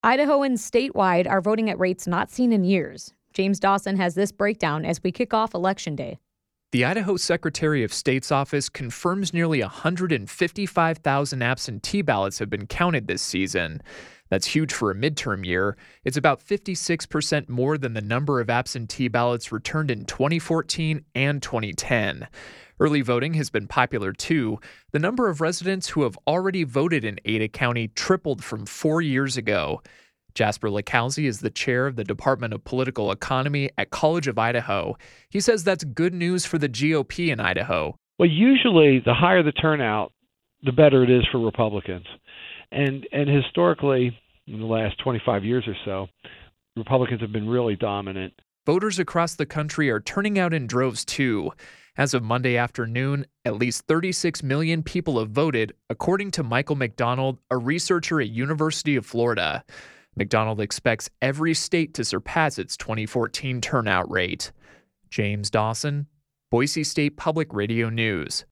Idahoans statewide are voting at rates not seen in years. James Dawson has this breakdown as we kick off Election Day. The Idaho Secretary of State's office confirms nearly 155,000 absentee ballots have been counted this season. That's huge for a midterm year. It's about 56% more than the number of absentee ballots returned in 2014 and 2010. Early voting has been popular too. The number of residents who have already voted in Ada County tripled from 4 years ago. Jasper LeCalzi is the chair of the Department of Political Economy at College of Idaho. He says that's good news for the GOP in Idaho. Well, usually the higher the turnout, the better it is for Republicans. And historically, in the last 25 years or so, Republicans have been really dominant. Voters across the country are turning out in droves too. As of Monday afternoon, at least 36 million people have voted, according to Michael McDonald, a researcher at University of Florida. McDonald expects every state to surpass its 2014 turnout rate. James Dawson, Boise State Public Radio News.